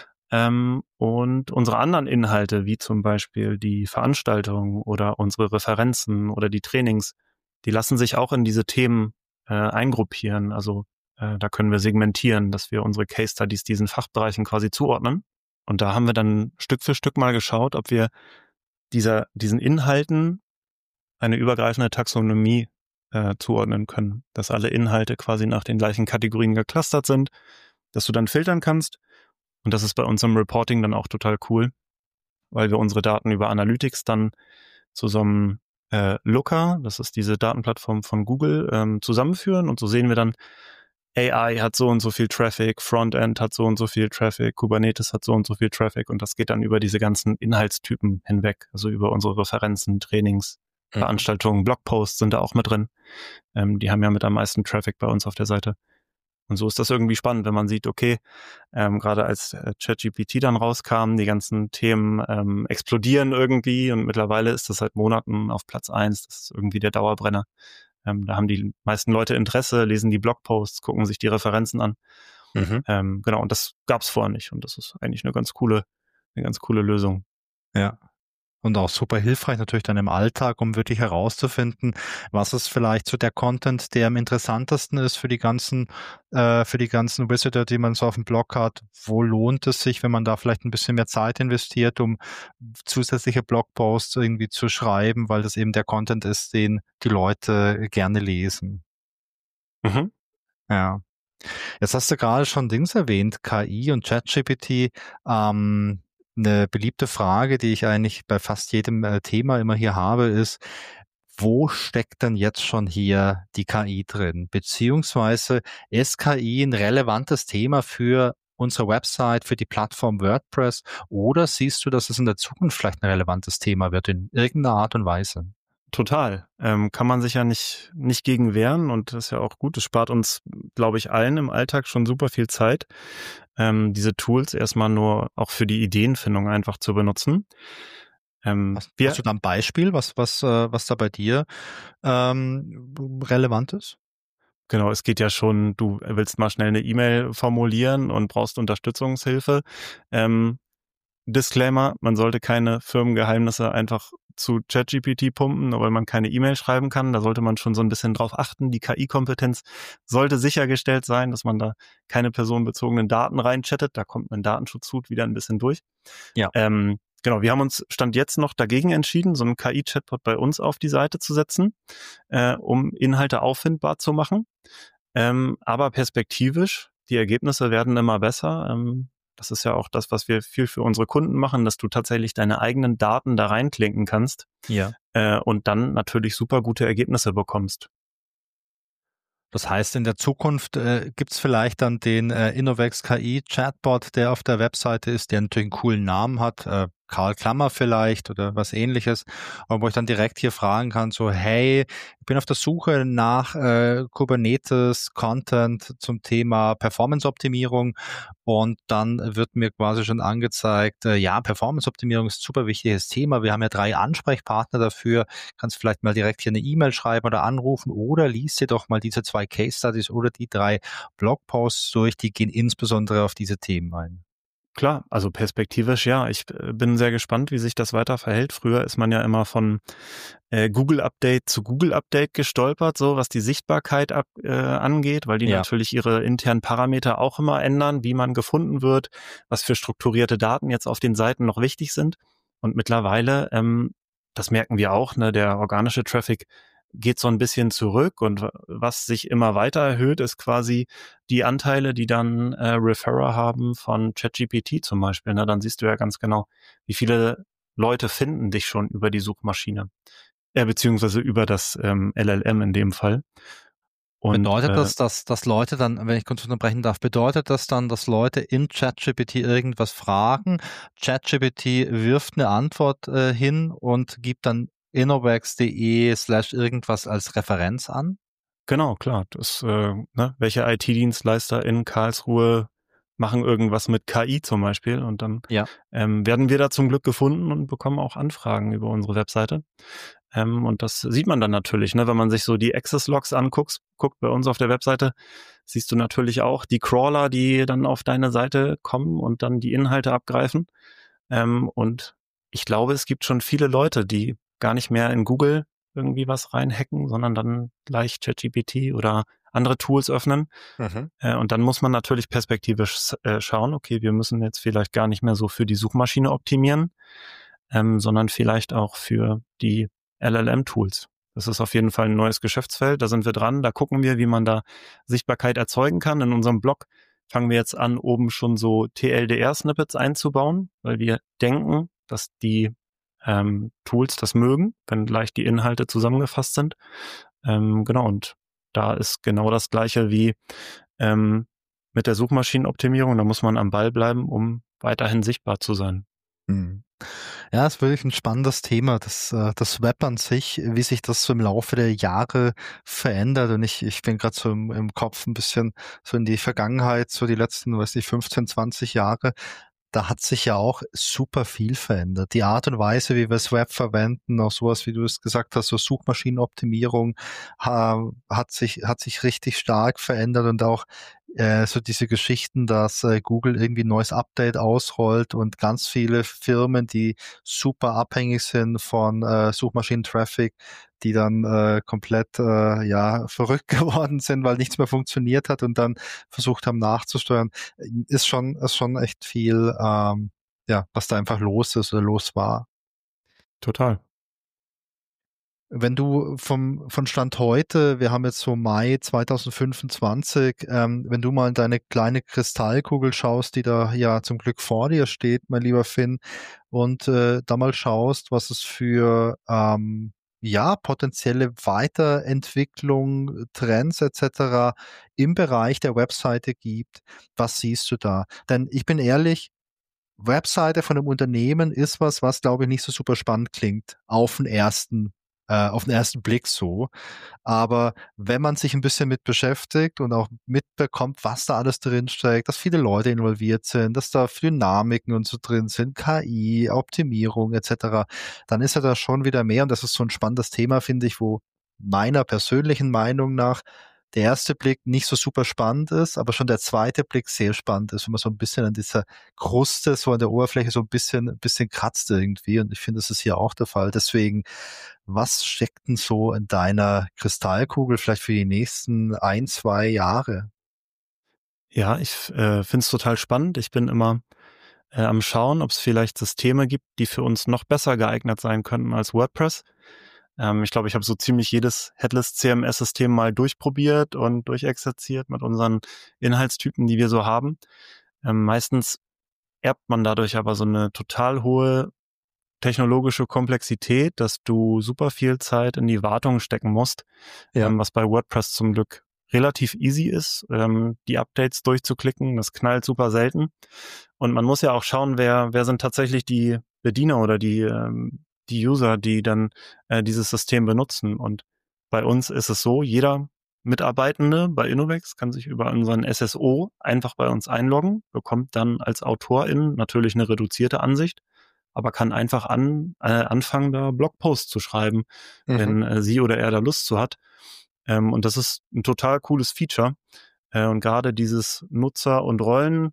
Ähm, und unsere anderen Inhalte, wie zum Beispiel die Veranstaltungen oder unsere Referenzen oder die Trainings, die lassen sich auch in diese Themen äh, eingruppieren. Also äh, da können wir segmentieren, dass wir unsere Case Studies diesen Fachbereichen quasi zuordnen. Und da haben wir dann Stück für Stück mal geschaut, ob wir dieser, diesen Inhalten eine übergreifende Taxonomie äh, zuordnen können, dass alle Inhalte quasi nach den gleichen Kategorien geclustert sind, dass du dann filtern kannst. Und das ist bei uns im Reporting dann auch total cool, weil wir unsere Daten über Analytics dann zu so einem äh, Looker, das ist diese Datenplattform von Google, ähm, zusammenführen. Und so sehen wir dann, A I hat so und so viel Traffic, Frontend hat so und so viel Traffic, Kubernetes hat so und so viel Traffic. Und das geht dann über diese ganzen Inhaltstypen hinweg, also über unsere Referenzen, Trainings, mhm. Veranstaltungen, Blogposts sind da auch mit drin. Ähm, die haben ja mit am meisten Traffic bei uns auf der Seite. Und so ist das irgendwie spannend, wenn man sieht, okay, ähm, gerade als äh, ChatGPT dann rauskam, die ganzen Themen ähm, explodieren irgendwie und mittlerweile ist das seit Monaten auf Platz eins. Das ist irgendwie der Dauerbrenner. Ähm, da haben die meisten Leute Interesse, lesen die Blogposts, gucken sich die Referenzen an. Mhm. Ähm, genau, und das gab's vorher nicht. Und das ist eigentlich eine ganz coole, eine ganz coole Lösung. Ja. Und auch super hilfreich natürlich dann im Alltag, um wirklich herauszufinden, was ist vielleicht so der Content, der am interessantesten ist für die ganzen, äh, für die ganzen Visitor, die man so auf dem Blog hat. Wo lohnt es sich, wenn man da vielleicht ein bisschen mehr Zeit investiert, um zusätzliche Blogposts irgendwie zu schreiben, weil das eben der Content ist, den die Leute gerne lesen. Mhm. Ja. Jetzt hast du gerade schon Dings erwähnt, K I und ChatGPT. Ähm, eine beliebte Frage, die ich eigentlich bei fast jedem äh, Thema immer hier habe, ist, wo steckt denn jetzt schon hier die K I drin? Beziehungsweise ist K I ein relevantes Thema für unsere Website, für die Plattform WordPress? Oder siehst du, dass es in der Zukunft vielleicht ein relevantes Thema wird in irgendeiner Art und Weise? Total. Ähm, kann man sich ja nicht, nicht gegen wehren und das ist ja auch gut. Es spart uns, glaube ich, allen im Alltag schon super viel Zeit, ähm, diese Tools erstmal nur auch für die Ideenfindung einfach zu benutzen. Ähm, hast, hast du da ein Beispiel, was, was, äh, was da bei dir ähm, relevant ist? Genau, es geht ja schon, du willst mal schnell eine E-Mail formulieren und brauchst Unterstützungshilfe. Ähm, Disclaimer, man sollte keine Firmengeheimnisse einfach zu ChatGPT pumpen, nur weil man keine E-Mail schreiben kann. Da sollte man schon so ein bisschen drauf achten. Die K I-Kompetenz sollte sichergestellt sein, dass man da keine personenbezogenen Daten reinchattet. Da kommt mein Datenschutzhut wieder ein bisschen durch. Ja. Ähm, genau, wir haben uns Stand jetzt noch dagegen entschieden, so einen K I-Chatbot bei uns auf die Seite zu setzen, äh, um Inhalte auffindbar zu machen. Ähm, aber perspektivisch, die Ergebnisse werden immer besser. Ähm, das ist ja auch das, was wir viel für unsere Kunden machen, dass du tatsächlich deine eigenen Daten da reinklinken kannst. Ja. Äh, und dann natürlich super gute Ergebnisse bekommst. Das heißt, in der Zukunft äh, gibt es vielleicht dann den äh, Innovex K I Chatbot, der auf der Webseite ist, der natürlich einen coolen Namen hat, äh, Karl Klammer vielleicht oder was ähnliches, wo ich dann direkt hier fragen kann, so hey, ich bin auf der Suche nach äh, Kubernetes Content zum Thema Performance-Optimierung und dann wird mir quasi schon angezeigt, äh, ja, Performance-Optimierung ist ein super wichtiges Thema, wir haben ja drei Ansprechpartner dafür, kannst vielleicht mal direkt hier eine E-Mail schreiben oder anrufen oder liest dir doch mal diese zwei Case Studies oder die drei Blogposts durch, die gehen insbesondere auf diese Themen ein. Klar, also perspektivisch ja. Ich äh, bin sehr gespannt, wie sich das weiter verhält. Früher ist man ja immer von äh, Google Update zu Google Update gestolpert, so was die Sichtbarkeit ab, äh, angeht, weil die ja. natürlich ihre internen Parameter auch immer ändern, wie man gefunden wird, was für strukturierte Daten jetzt auf den Seiten noch wichtig sind. Und mittlerweile, ähm, das merken wir auch, ne, der organische Traffic geht so ein bisschen zurück und was sich immer weiter erhöht, ist quasi die Anteile, die dann äh, Referrer haben von ChatGPT zum Beispiel. Ne? Dann siehst du ja ganz genau, wie viele Leute finden dich schon über die Suchmaschine. Ja, beziehungsweise über das ähm, L L M in dem Fall. Und, bedeutet äh, das, dass, dass Leute dann, wenn ich kurz unterbrechen darf, bedeutet das dann, dass Leute in ChatGPT irgendwas fragen, ChatGPT wirft eine Antwort äh, hin und gibt dann innovex.de slash irgendwas als Referenz an? Genau, klar. Das, äh, ne, welche I T-Dienstleister in Karlsruhe machen irgendwas mit K I zum Beispiel und dann Ja. ähm, werden wir da zum Glück gefunden und bekommen auch Anfragen über unsere Webseite. Ähm, und das sieht man dann natürlich, ne, wenn man sich so die Access-Logs anguckt, guckt bei uns auf der Webseite, siehst du natürlich auch die Crawler, die dann auf deine Seite kommen und dann die Inhalte abgreifen. Ähm, und ich glaube, es gibt schon viele Leute, die gar nicht mehr in Google irgendwie was reinhacken, sondern dann gleich ChatGPT oder andere Tools öffnen. Mhm. Äh, und dann muss man natürlich perspektivisch äh, schauen, okay, wir müssen jetzt vielleicht gar nicht mehr so für die Suchmaschine optimieren, ähm, sondern vielleicht auch für die L L M-Tools. Das ist auf jeden Fall ein neues Geschäftsfeld, da sind wir dran, da gucken wir, wie man da Sichtbarkeit erzeugen kann. In unserem Blog fangen wir jetzt an, oben schon so T L D R-Snippets einzubauen, weil wir denken, dass die ähm, Tools das mögen, wenn gleich die Inhalte zusammengefasst sind. Ähm, genau, und da ist genau das Gleiche wie ähm, mit der Suchmaschinenoptimierung. Da muss man am Ball bleiben, um weiterhin sichtbar zu sein. Mhm. Ja, ist wirklich ein spannendes Thema, das, äh, das Web an sich, wie sich das so im Laufe der Jahre verändert. Und ich, ich bin gerade so im, im Kopf ein bisschen so in die Vergangenheit, so die letzten, weiß nicht, fünfzehn, zwanzig Jahre. Da hat sich ja auch super viel verändert. Die Art und Weise, wie wir das Web verwenden, auch sowas, wie du es gesagt hast, so Suchmaschinenoptimierung, ha, hat sich, hat sich richtig stark verändert und auch äh, so diese Geschichten, dass äh, Google irgendwie ein neues Update ausrollt und ganz viele Firmen, die super abhängig sind von äh, Suchmaschinen-Traffic, die dann äh, komplett äh, ja verrückt geworden sind, weil nichts mehr funktioniert hat und dann versucht haben nachzusteuern, ist schon ist schon echt viel, ähm, ja, was da einfach los ist oder los war. Total. Wenn du vom von Stand heute, wir haben jetzt so Mai zwanzig fünfundzwanzig, ähm, wenn du mal in deine kleine Kristallkugel schaust, die da ja zum Glück vor dir steht, mein lieber Finn, und äh, da mal schaust, was es für ähm, ja potenzielle Weiterentwicklung, Trends et cetera im Bereich der Webseite gibt, was siehst du da? Denn ich bin ehrlich, Webseite von einem Unternehmen ist was, was glaube ich nicht so super spannend klingt auf den ersten, äh, auf den ersten Blick so. Aber wenn man sich ein bisschen mit beschäftigt und auch mitbekommt, was da alles drinsteckt, dass viele Leute involviert sind, dass da Dynamiken und so drin sind, K I, Optimierung et cetera, dann ist ja da schon wieder mehr und das ist so ein spannendes Thema, finde ich, wo meiner persönlichen Meinung nach der erste Blick nicht so super spannend ist, aber schon der zweite Blick sehr spannend ist, wenn man so ein bisschen an dieser Kruste, so an der Oberfläche so ein bisschen, ein bisschen kratzt irgendwie. Und ich finde, das ist hier auch der Fall. Deswegen, was steckt denn so in deiner Kristallkugel vielleicht für die nächsten ein, zwei Jahre? Ja, ich äh, finde es total spannend. Ich bin immer äh, am Schauen, ob es vielleicht Systeme gibt, die für uns noch besser geeignet sein könnten als WordPress. Ähm, ich glaube, ich habe so ziemlich jedes Headless-C M S-System mal durchprobiert und durchexerziert mit unseren Inhaltstypen, die wir so haben. Ähm, meistens erbt man dadurch aber so eine total hohe technologische Komplexität, dass du super viel Zeit in die Wartung stecken musst, Ja. ähm, was bei WordPress zum Glück relativ easy ist, ähm, die Updates durchzuklicken. Das knallt super selten. Und man muss ja auch schauen, wer, wer sind tatsächlich die Bediener oder die, ähm, die User, die dann äh, dieses System benutzen. Und bei uns ist es so, jeder Mitarbeitende bei Innovex kann sich über unseren S S O einfach bei uns einloggen, bekommt dann als Autorin natürlich eine reduzierte Ansicht, aber kann einfach an, äh, anfangen, da Blogposts zu schreiben, Mhm. wenn äh, sie oder er da Lust zu hat. Ähm, und das ist ein total cooles Feature. Äh, und gerade dieses Nutzer- und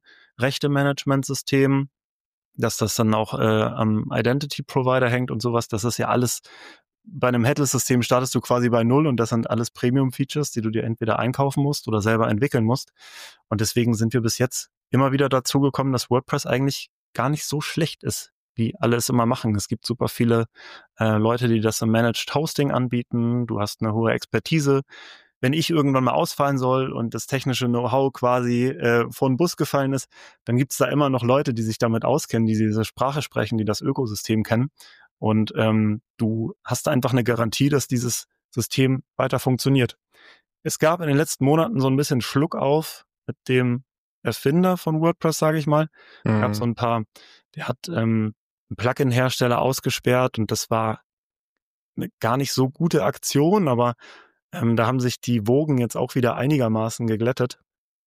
Rollenrechte-Management-System, dass das dann auch äh, am Identity-Provider hängt und sowas, das ist ja alles, bei einem Headless-System startest du quasi bei Null und das sind alles Premium-Features, die du dir entweder einkaufen musst oder selber entwickeln musst. Und deswegen sind wir bis jetzt immer wieder dazu gekommen, dass WordPress eigentlich gar nicht so schlecht ist, wie alle es immer machen. Es gibt super viele äh, Leute, die das im Managed Hosting anbieten. Du hast eine hohe Expertise. Wenn ich irgendwann mal ausfallen soll und das technische Know-how quasi äh, vor den Bus gefallen ist, dann gibt es da immer noch Leute, die sich damit auskennen, die diese Sprache sprechen, die das Ökosystem kennen. Und ähm, du hast einfach eine Garantie, dass dieses System weiter funktioniert. Es gab in den letzten Monaten so ein bisschen Schluck auf mit dem Erfinder von WordPress, sage ich mal. Mhm. Gab so ein paar, der hat ähm, einen Plugin-Hersteller ausgesperrt und das war eine gar nicht so gute Aktion, aber ähm, da haben sich die Wogen jetzt auch wieder einigermaßen geglättet.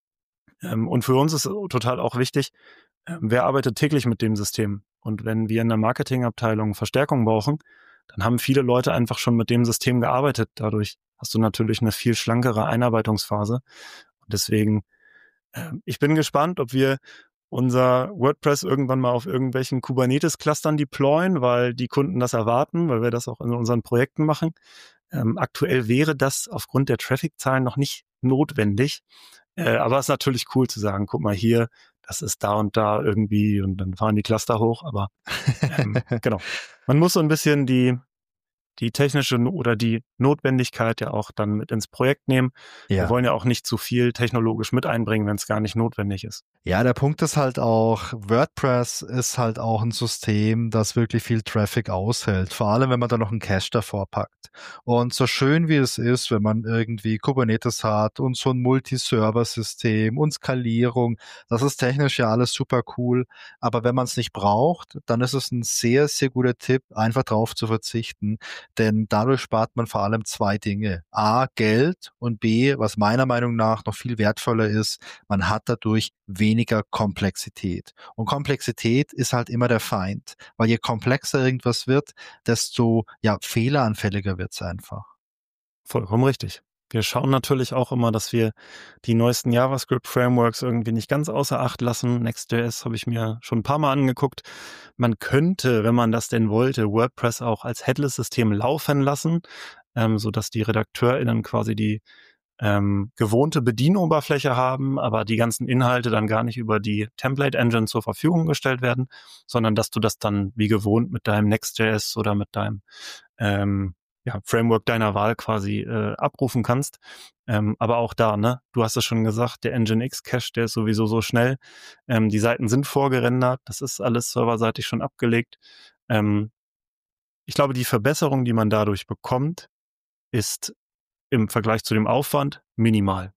Ähm, und für uns ist total auch wichtig, ähm, wer arbeitet täglich mit dem System? Und wenn wir in der Marketingabteilung Verstärkung brauchen, dann haben viele Leute einfach schon mit dem System gearbeitet. Dadurch hast du natürlich eine viel schlankere Einarbeitungsphase. Und deswegen, äh, ich bin gespannt, ob wir unser WordPress irgendwann mal auf irgendwelchen Kubernetes-Clustern deployen, weil die Kunden das erwarten, weil wir das auch in unseren Projekten machen. Ähm, aktuell wäre das aufgrund der Traffic-Zahlen noch nicht notwendig. Äh, aber es ist natürlich cool zu sagen, guck mal hier, das ist da und da irgendwie und dann fahren die Cluster hoch. Aber ähm, genau, man muss so ein bisschen die die technische oder die Notwendigkeit ja auch dann mit ins Projekt nehmen. Ja. Wir wollen ja auch nicht zu viel technologisch mit einbringen, wenn es gar nicht notwendig ist. Ja, der Punkt ist halt auch, WordPress ist halt auch ein System, das wirklich viel Traffic aushält. Vor allem, wenn man da noch einen Cache davor packt. Und so schön wie es ist, wenn man irgendwie Kubernetes hat und so ein Multi-Server-System und Skalierung, das ist technisch ja alles super cool. Aber wenn man es nicht braucht, dann ist es ein sehr, sehr guter Tipp, einfach drauf zu verzichten. Denn dadurch spart man vor allem zwei Dinge. A, Geld und B, was meiner Meinung nach noch viel wertvoller ist, man hat dadurch weniger Komplexität. Und Komplexität ist halt immer der Feind, weil je komplexer irgendwas wird, desto ja fehleranfälliger wird's einfach. Vollkommen richtig. Wir schauen natürlich auch immer, dass wir die neuesten JavaScript-Frameworks irgendwie nicht ganz außer Acht lassen. Next.js habe ich mir schon ein paar Mal angeguckt. Man könnte, wenn man das denn wollte, WordPress auch als Headless-System laufen lassen, ähm, sodass die RedakteurInnen quasi die ähm, gewohnte Bedienoberfläche haben, aber die ganzen Inhalte dann gar nicht über die Template-Engine zur Verfügung gestellt werden, sondern dass du das dann wie gewohnt mit deinem Next.js oder mit deinem ähm, ja, Framework deiner Wahl quasi äh, abrufen kannst. Ähm, aber auch da, ne, du hast es schon gesagt, der Nginx-Cache, der ist sowieso so schnell. Ähm, die Seiten sind vorgerendert, das ist alles serverseitig schon abgelegt. Ähm, ich glaube, die Verbesserung, die man dadurch bekommt, ist im Vergleich zu dem Aufwand minimal.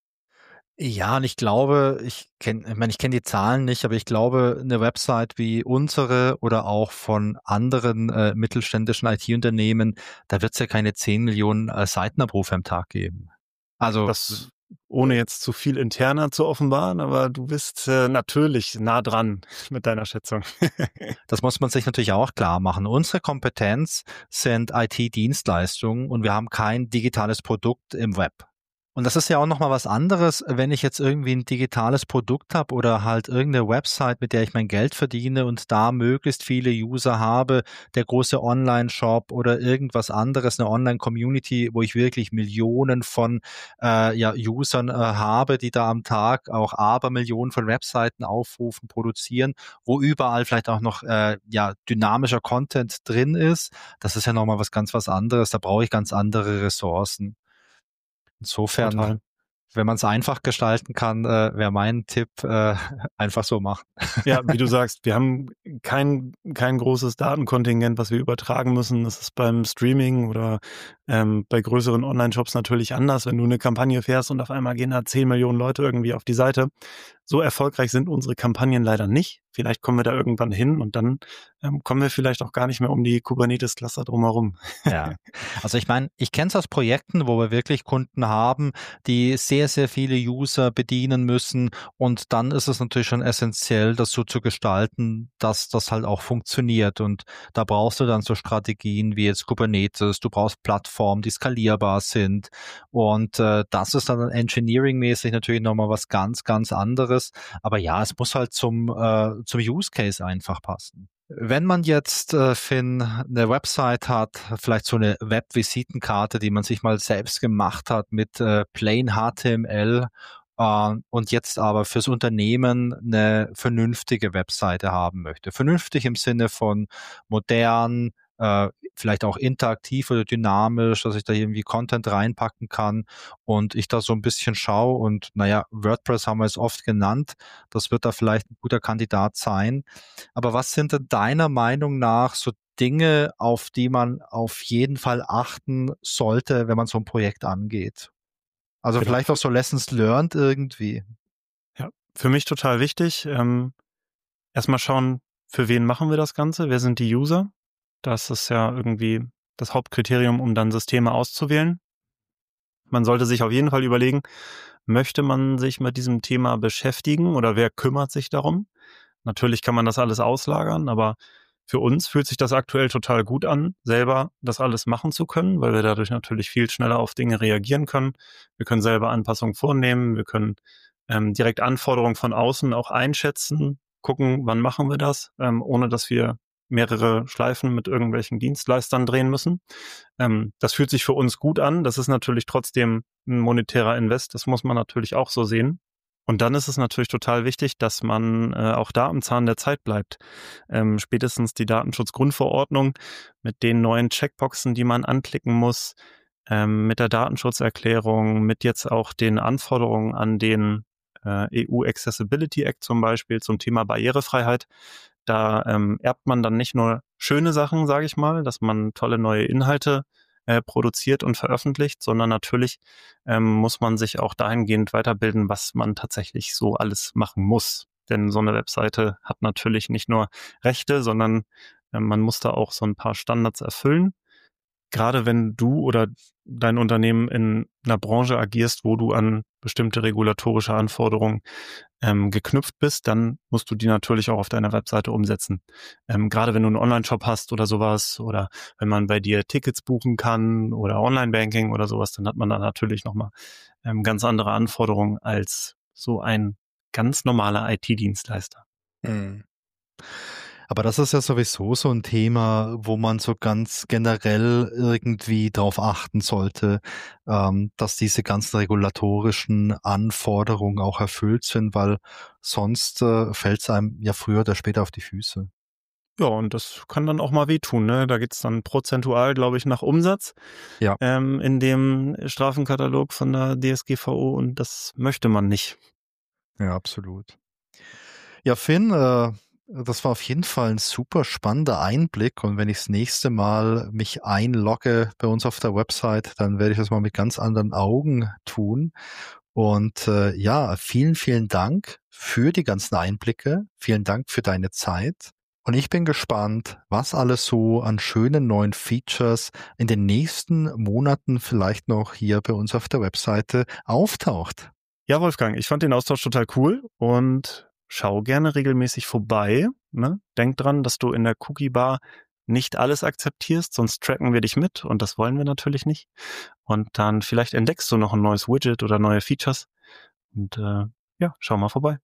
Ja, und ich glaube, ich kenne, ich meine, ich kenne die Zahlen nicht, aber ich glaube, eine Website wie unsere oder auch von anderen äh, mittelständischen I T-Unternehmen, da wird es ja keine zehn Millionen äh, Seitenabrufe am Tag geben. Also Das, ohne jetzt zu viel interner zu offenbaren, aber du bist äh, natürlich nah dran mit deiner Schätzung. das muss man sich natürlich auch klar machen. Unsere Kompetenz sind I T-Dienstleistungen und wir haben kein digitales Produkt im Web. Und das ist ja auch nochmal was anderes, wenn ich jetzt irgendwie ein digitales Produkt habe oder halt irgendeine Website, mit der ich mein Geld verdiene und da möglichst viele User habe, der große Online-Shop oder irgendwas anderes, eine Online-Community, wo ich wirklich Millionen von äh, ja, Usern äh, habe, die da am Tag auch Abermillionen von Webseiten aufrufen, produzieren, wo überall vielleicht auch noch äh, ja dynamischer Content drin ist. Das ist ja nochmal was ganz was anderes. Da brauche ich ganz andere Ressourcen. Insofern, Total. wenn man es einfach gestalten kann, äh, wäre mein Tipp, äh, einfach so machen. Ja, wie du sagst, wir haben kein kein großes Datenkontingent, was wir übertragen müssen. Das ist beim Streaming oder ähm, bei größeren Online-Shops natürlich anders. Wenn du eine Kampagne fährst und auf einmal gehen da zehn Millionen Leute irgendwie auf die Seite. So erfolgreich sind unsere Kampagnen leider nicht. Vielleicht kommen wir da irgendwann hin und dann ähm, kommen wir vielleicht auch gar nicht mehr um die Kubernetes-Cluster drumherum. Ja, also ich meine, ich kenne es aus Projekten, wo wir wirklich Kunden haben, die sehr, sehr viele User bedienen müssen und dann ist es natürlich schon essentiell, das so zu gestalten, dass das halt auch funktioniert und da brauchst du dann so Strategien wie jetzt Kubernetes, du brauchst Plattformen, die skalierbar sind und äh, das ist dann engineering-mäßig natürlich nochmal was ganz, ganz anderes, aber ja, es muss halt zum, äh, zum Use Case einfach passen. Wenn man jetzt, äh, Finn, eine Website hat, vielleicht so eine Web-Visitenkarte, die man sich mal selbst gemacht hat mit äh, plain H T M L äh, und jetzt aber fürs Unternehmen eine vernünftige Webseite haben möchte. Vernünftig im Sinne von modern, äh, vielleicht auch interaktiv oder dynamisch, dass ich da irgendwie Content reinpacken kann und ich da so ein bisschen schaue und naja, WordPress haben wir es oft genannt, das wird da vielleicht ein guter Kandidat sein. Aber was sind denn deiner Meinung nach so Dinge, auf die man auf jeden Fall achten sollte, wenn man so ein Projekt angeht? Also Genau. vielleicht auch so Lessons learned irgendwie. Ja, für mich total wichtig. Ähm, erstmal schauen, für wen machen wir das Ganze? Wer sind die User? Das ist ja irgendwie das Hauptkriterium, um dann Systeme auszuwählen. Man sollte sich auf jeden Fall überlegen, möchte man sich mit diesem Thema beschäftigen oder wer kümmert sich darum? Natürlich kann man das alles auslagern, aber für uns fühlt sich das aktuell total gut an, selber das alles machen zu können, weil wir dadurch natürlich viel schneller auf Dinge reagieren können. Wir können selber Anpassungen vornehmen, wir können ähm, direkt Anforderungen von außen auch einschätzen, gucken, wann machen wir das, ähm, ohne dass wir mehrere Schleifen mit irgendwelchen Dienstleistern drehen müssen. Ähm, das fühlt sich für uns gut an. Das ist natürlich trotzdem ein monetärer Invest. Das muss man natürlich auch so sehen. Und dann ist es natürlich total wichtig, dass man äh, auch da am Zahn der Zeit bleibt. Ähm, spätestens die Datenschutzgrundverordnung mit den neuen Checkboxen, die man anklicken muss, ähm, mit der Datenschutzerklärung, mit jetzt auch den Anforderungen an den äh, E U Accessibility Act zum Beispiel zum Thema Barrierefreiheit. Da ähm, erbt man dann nicht nur schöne Sachen, sage ich mal, dass man tolle neue Inhalte äh, produziert und veröffentlicht, sondern natürlich ähm, muss man sich auch dahingehend weiterbilden, was man tatsächlich so alles machen muss. Denn so eine Webseite hat natürlich nicht nur Rechte, sondern äh, man muss da auch so ein paar Standards erfüllen. Gerade wenn du oder dein Unternehmen in einer Branche agierst, wo du an bestimmte regulatorische Anforderungen ähm, geknüpft bist, dann musst du die natürlich auch auf deiner Webseite umsetzen. Ähm, gerade wenn du einen Online-Shop hast oder sowas oder wenn man bei dir Tickets buchen kann oder Online-Banking oder sowas, dann hat man da natürlich nochmal ähm, ganz andere Anforderungen als so ein ganz normaler I T-Dienstleister. Mhm. Aber das ist ja sowieso so ein Thema, wo man so ganz generell irgendwie drauf achten sollte, ähm, dass diese ganzen regulatorischen Anforderungen auch erfüllt sind, weil sonst äh, fällt es einem ja früher oder später auf die Füße. Ja, und das kann dann auch mal wehtun, ne? Da geht's dann prozentual, glaube ich, nach Umsatz Ja. ähm, in dem Strafenkatalog von der D S G V O und das möchte man nicht. Ja, absolut. Ja, Finn, äh, das war auf jeden Fall ein super spannender Einblick und wenn ich das nächste Mal mich einlogge bei uns auf der Website, dann werde ich das mal mit ganz anderen Augen tun. Und äh, ja, vielen, vielen Dank für die ganzen Einblicke. Vielen Dank für deine Zeit. Und ich bin gespannt, was alles so an schönen neuen Features in den nächsten Monaten vielleicht noch hier bei uns auf der Webseite auftaucht. Ja, Wolfgang, ich fand den Austausch total cool und schau gerne regelmäßig vorbei. Ne? Denk dran, dass du in der Cookie-Bar nicht alles akzeptierst, sonst tracken wir dich mit und das wollen wir natürlich nicht. Und dann vielleicht entdeckst du noch ein neues Widget oder neue Features und äh, ja, schau mal vorbei.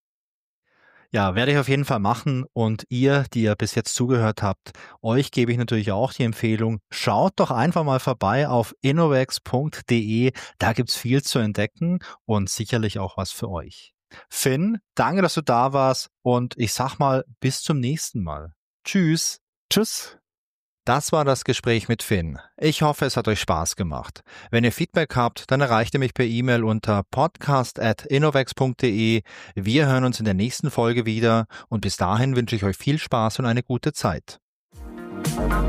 Ja, werde ich auf jeden Fall machen und ihr, die ihr bis jetzt zugehört habt, euch gebe ich natürlich auch die Empfehlung, schaut doch einfach mal vorbei auf innovex punkt de, da gibt's viel zu entdecken und sicherlich auch was für euch. Finn, danke, dass du da warst und ich sag mal, bis zum nächsten Mal. Tschüss. Tschüss. Das war das Gespräch mit Finn. Ich hoffe, es hat euch Spaß gemacht. Wenn ihr Feedback habt, dann erreicht ihr mich per E-Mail unter podcast at innovex punkt de. Wir hören uns in der nächsten Folge wieder und bis dahin wünsche ich euch viel Spaß und eine gute Zeit.